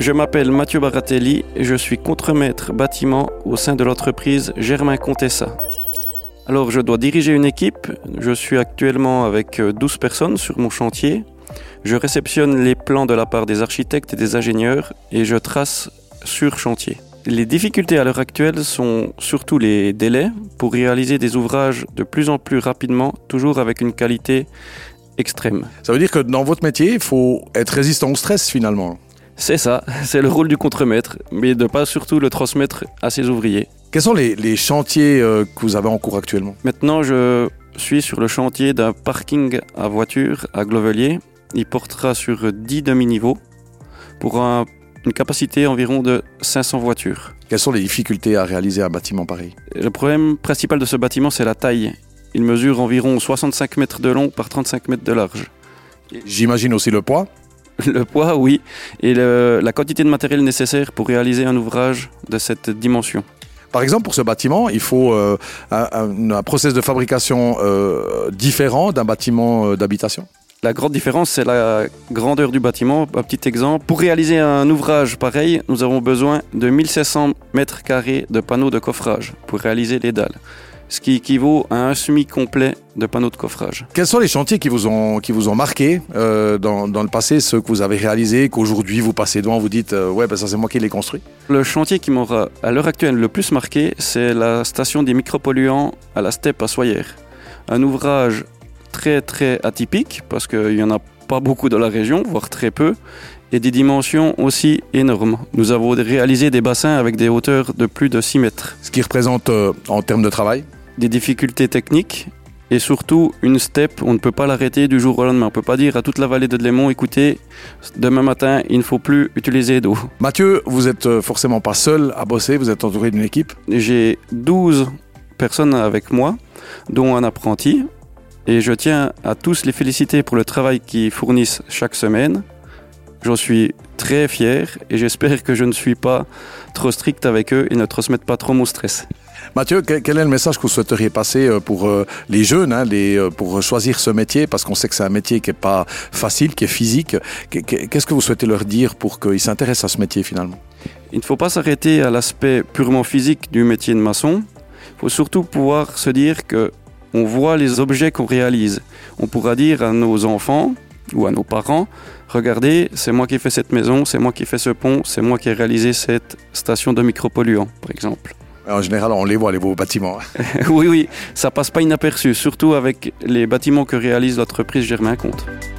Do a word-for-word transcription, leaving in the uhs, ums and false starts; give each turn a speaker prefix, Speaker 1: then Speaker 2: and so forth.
Speaker 1: Je m'appelle Mathieu Baratelli et je suis contremaître bâtiment au sein de l'entreprise Germain Contessa. Alors, je dois diriger une équipe. Je suis actuellement avec douze personnes sur mon chantier. Je réceptionne les plans de la part des architectes et des ingénieurs et je trace sur chantier. Les difficultés à l'heure actuelle sont surtout les délais pour réaliser des ouvrages de plus en plus rapidement, toujours avec une qualité extrême.
Speaker 2: Ça veut dire que dans votre métier, il faut être résistant au stress finalement.
Speaker 1: C'est ça, c'est le rôle du contremaître, mais de ne pas surtout le transmettre à ses ouvriers.
Speaker 2: Quels sont les, les chantiers euh, que vous avez en cours actuellement ?
Speaker 1: Maintenant, je suis sur le chantier d'un parking à voitures à Glovelier. Il portera sur dix demi-niveaux pour un, une capacité environ de cinq cents voitures.
Speaker 2: Quelles sont les difficultés à réaliser un bâtiment pareil ?
Speaker 1: Le problème principal de ce bâtiment, c'est la taille. Il mesure environ soixante-cinq mètres de long par trente-cinq mètres de large.
Speaker 2: J'imagine aussi le poids ?
Speaker 1: Le poids, oui, et le, la quantité de matériel nécessaire pour réaliser un ouvrage de cette dimension.
Speaker 2: Par exemple, pour ce bâtiment, il faut euh, un, un, un process de fabrication euh, différent d'un bâtiment euh, d'habitation ?
Speaker 1: La grande différence, c'est la grandeur du bâtiment. Un petit exemple, pour réaliser un ouvrage pareil, nous avons besoin de mille cinq cents mètres carrés de panneaux de coffrage pour réaliser les dalles, ce qui équivaut à un semi complet de panneaux de coffrage.
Speaker 2: Quels sont les chantiers qui vous ont, qui vous ont marqué euh, dans, dans le passé, ceux que vous avez réalisés, qu'aujourd'hui vous passez devant, vous dites euh, « ouais, ben ça c'est moi qui l'ai construit ».
Speaker 1: Le chantier qui m'aura à l'heure actuelle le plus marqué, c'est la station des micropolluants à la Steppe à Soyer. Un ouvrage très très atypique parce qu'il n'y en a pas beaucoup dans la région, voire très peu, et des dimensions aussi énormes. Nous avons réalisé des bassins avec des hauteurs de plus de six mètres.
Speaker 2: Ce qui représente euh, en termes de travail ?
Speaker 1: Des difficultés techniques et surtout une steppe, on ne peut pas l'arrêter du jour au lendemain. On ne peut pas dire à toute la vallée de Delémont, écoutez, demain matin, il ne faut plus utiliser d'eau.
Speaker 2: Mathieu, vous n'êtes forcément pas seul à bosser, vous êtes entouré d'une équipe ?
Speaker 1: J'ai douze personnes avec moi, dont un apprenti, et je tiens à tous les féliciter pour le travail qu'ils fournissent chaque semaine. J'en suis très fier et j'espère que je ne suis pas trop strict avec eux et ne transmettent pas trop mon stress.
Speaker 2: Mathieu, quel est le message que vous souhaiteriez passer pour les jeunes, hein, les, pour choisir ce métier ? Parce qu'on sait que c'est un métier qui n'est pas facile, qui est physique. Qu'est-ce que vous souhaitez leur dire pour qu'ils s'intéressent à ce métier finalement ?
Speaker 1: Il ne faut pas s'arrêter à l'aspect purement physique du métier de maçon. Il faut surtout pouvoir se dire qu'on voit les objets qu'on réalise. On pourra dire à nos enfants ou à nos parents, regardez, c'est moi qui ai fait cette maison, c'est moi qui ai fait ce pont, c'est moi qui ai réalisé cette station de micropolluants, par exemple.
Speaker 2: En général, on les voit, les beaux bâtiments.
Speaker 1: Oui, oui, ça passe pas inaperçu, surtout avec les bâtiments que réalise l'entreprise Germain Comte.